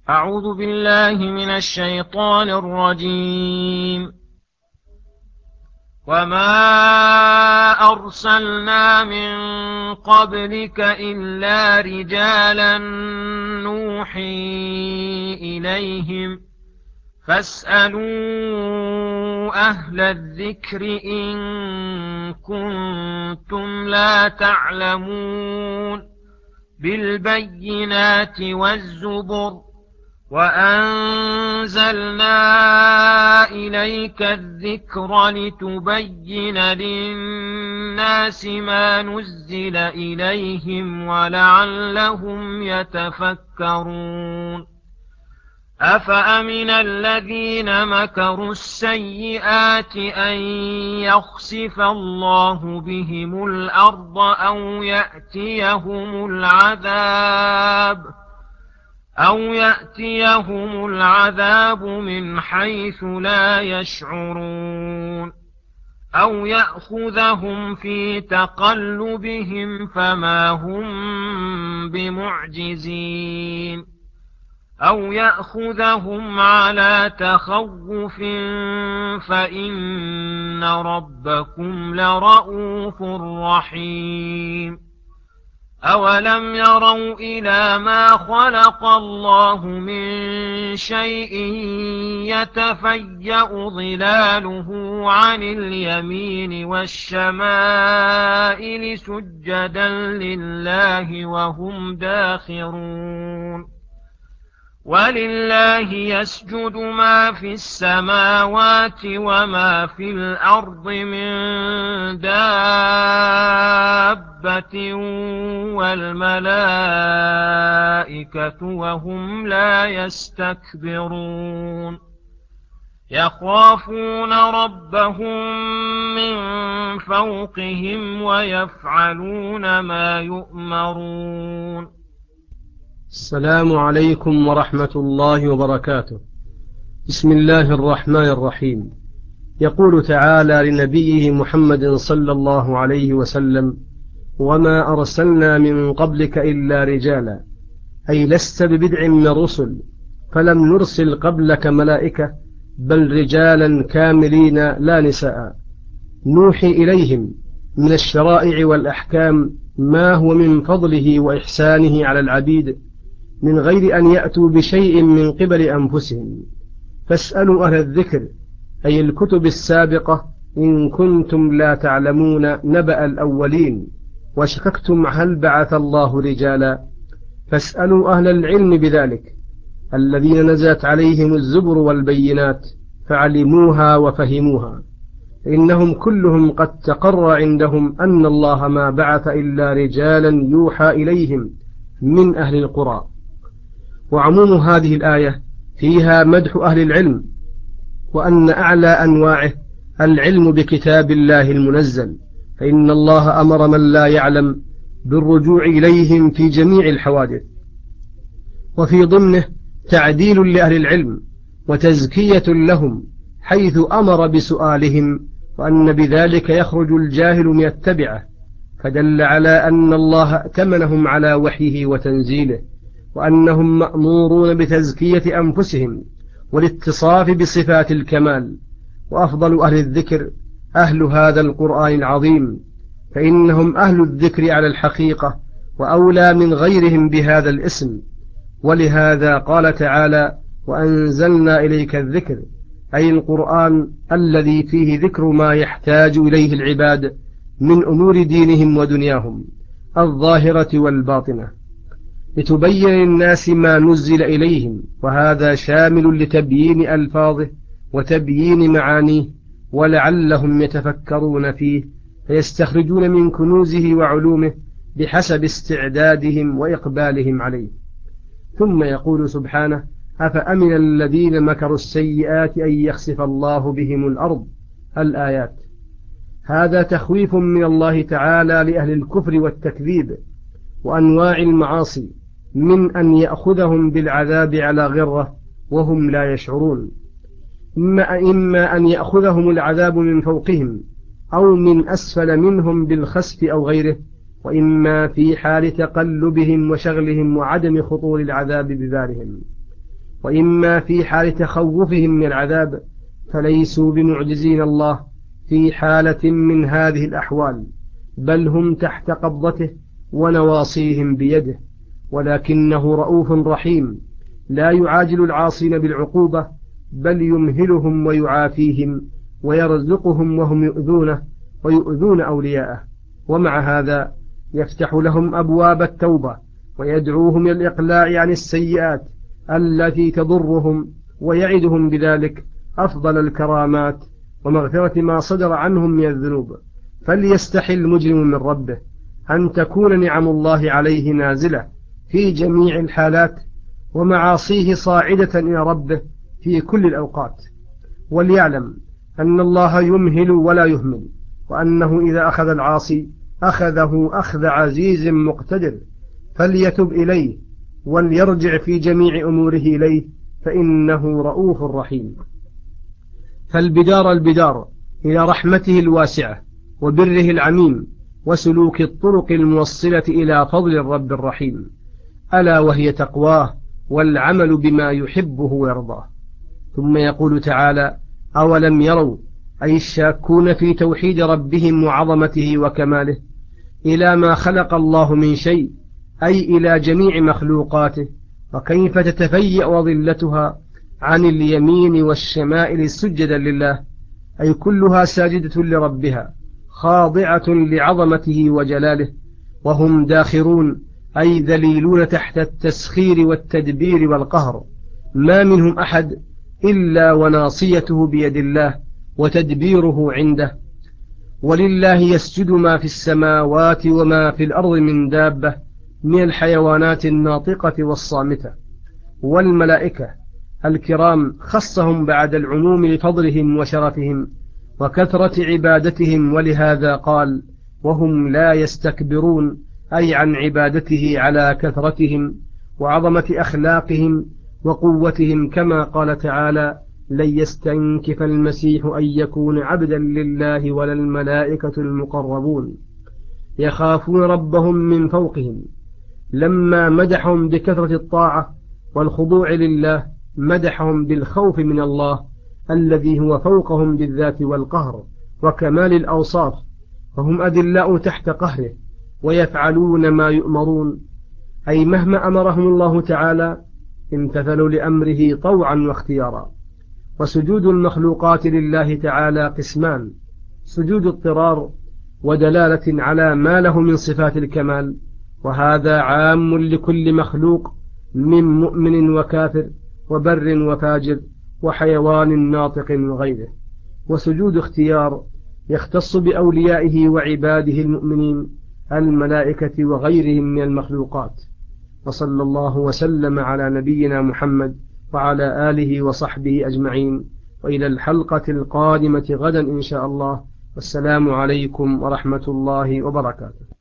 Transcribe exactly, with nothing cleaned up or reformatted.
أعوذ بالله من الشيطان الرجيم. وما أرسلنا من قبلك إلا رجالا نوحي إليهم فاسألوا أهل الذكر إن كنتم لا تعلمون بالبينات والزبر وأنزلنا إليك الذكر لتبين للناس ما نزل إليهم ولعلهم يتفكرون. أفأمن الذين مكروا السيئات أن يخسف الله بهم الأرض أو يأتيهم العذاب أو يأتيهم العذاب من حيث لا يشعرون أو يأخذهم في تقلبهم فما هم بمعجزين أو يأخذهم على تخوف فإن ربكم لرءوف رحيم. أولم يروا إلى ما خلق الله من شيء يتفيأ ظلاله عن اليمين والشمائل سجدا لله وهم داخرون. ولله يسجد ما في السماوات وما في الأرض من دابة والملائكة وهم لا يستكبرون يخافون ربهم من فوقهم ويفعلون ما يؤمرون. السلام عليكم ورحمة الله وبركاته. بسم الله الرحمن الرحيم. يقول تعالى لنبيه محمد صلى الله عليه وسلم: وما أرسلنا من قبلك إلا رجالا، أي لست ببدع من الرسل، فلم نرسل قبلك ملائكة بل رجالا كاملين لا نساء، نوحي إليهم من الشرائع والأحكام ما هو من فضله وإحسانه على العبيد من غير أن يأتوا بشيء من قبل أنفسهم. فاسألوا أهل الذكر أي الكتب السابقة إن كنتم لا تعلمون نبأ الأولين وشككتم هل بعث الله رجالا. فاسألوا أهل العلم بذلك الذين نزلت عليهم الزبر والبينات فعلموها وفهموها، إنهم كلهم قد تقر عندهم أن الله ما بعث إلا رجالا يوحى إليهم من أهل القرى. وعموم هذه الآية فيها مدح أهل العلم، وأن أعلى أنواعه العلم بكتاب الله المنزل، فإن الله أمر من لا يعلم بالرجوع إليهم في جميع الحوادث، وفي ضمنه تعديل لأهل العلم وتزكية لهم حيث أمر بسؤالهم، وأن بذلك يخرج الجاهل من التبعة، فدل على أن الله ائتمنهم على وحيه وتنزيله، وأنهم مأمورون بتزكية أنفسهم والاتصاف بصفات الكمال. وأفضل أهل الذكر أهل هذا القرآن العظيم، فإنهم أهل الذكر على الحقيقة وأولى من غيرهم بهذا الاسم. ولهذا قال تعالى: وأنزلنا إليك الذكر، أي القرآن الذي فيه ذكر ما يحتاج إليه العباد من أمور دينهم ودنياهم الظاهرة والباطنة، لتبين للناس ما نزل إليهم، وهذا شامل لتبيين ألفاظه وتبيين معانيه، ولعلهم يتفكرون فيه فيستخرجون من كنوزه وعلومه بحسب استعدادهم وإقبالهم عليه. ثم يقول سبحانه: أفأمن الذين مكروا السيئات أن يخسف الله بهم الأرض. الآيات. هذا تخويف من الله تعالى لأهل الكفر والتكذيب وأنواع المعاصي من أن يأخذهم بالعذاب على غرة وهم لا يشعرون، إما, إما أن يأخذهم العذاب من فوقهم أو من أسفل منهم بالخسف أو غيره، وإما في حال تقلبهم وشغلهم وعدم خطور العذاب ببالهم. وإما في حال تخوفهم من العذاب، فليسوا بمعجزين الله في حالة من هذه الأحوال، بل هم تحت قبضته ونواصيهم بيده، ولكنه رؤوف رحيم لا يعاجل العاصين بالعقوبة، بل يمهلهم ويعافيهم ويرزقهم وهم يؤذونه ويؤذون أولياءه، ومع هذا يفتح لهم أبواب التوبة ويدعوهم إلى الإقلاع عن السيئات التي تضرهم، ويعدهم بذلك أفضل الكرامات ومغفرة ما صدر عنهم من الذنوب. فليستحي المجرم من ربه أن تكون نعم الله عليه نازلة في جميع الحالات، ومعاصيه صاعدة إلى ربه في كل الأوقات، وليعلم أن الله يمهل ولا يهمل، وأنه إذا أخذ العاصي أخذه أخذ عزيز مقتدر، فليتب إليه وليرجع في جميع أموره إليه، فإنه رؤوف رحيم. فالبدار البدار إلى رحمته الواسعة وبره العميم وسلوك الطرق الموصلة إلى فضل الرب الرحيم، ألا وهي تقواه والعمل بما يحبه ويرضاه. ثم يقول تعالى: أولم يروا، أي الشاكون في توحيد ربهم وعظمته وكماله، إلى ما خلق الله من شيء، أي إلى جميع مخلوقاته، وكيف تتفيأ ظلتها عن اليمين والشمائل سجدا لله، أي كلها ساجدة لربها خاضعة لعظمته وجلاله، وهم داخرون أي ذليلون تحت التسخير والتدبير والقهر، ما منهم أحد إلا وناصيته بيد الله وتدبيره عنده. ولله يسجد ما في السماوات وما في الأرض من دابة من الحيوانات الناطقة والصامتة، والملائكة الكرام خصهم بعد العموم لفضلهم وشرفهم وكثرة عبادتهم، ولهذا قال: وهم لا يستكبرون، أي عن عبادته على كثرتهم وعظمة أخلاقهم وقوتهم، كما قال تعالى: لن يستنكف المسيح أن يكون عبدا لله ولا الملائكة المقربون يخافون ربهم من فوقهم. لما مدحهم بكثرة الطاعة والخضوع لله، مدحهم بالخوف من الله الذي هو فوقهم بالذات والقهر وكمال الأوصاف، فهم أذلاء تحت قهره ويفعلون ما يؤمرون، أي مهما أمرهم الله تعالى امتثلوا لأمره طوعا واختيارا. وسجود المخلوقات لله تعالى قسمان: سجود اضطرار ودلالة على ما له من صفات الكمال، وهذا عام لكل مخلوق من مؤمن وكافر وبر وفاجر وحيوان ناطق وغيره. وسجود اختيار يختص بأوليائه وعباده المؤمنين الملائكة وغيرهم من المخلوقات. وصلى الله وسلم على نبينا محمد وعلى آله وصحبه أجمعين، وإلى الحلقة القادمة غدا إن شاء الله، والسلام عليكم ورحمة الله وبركاته.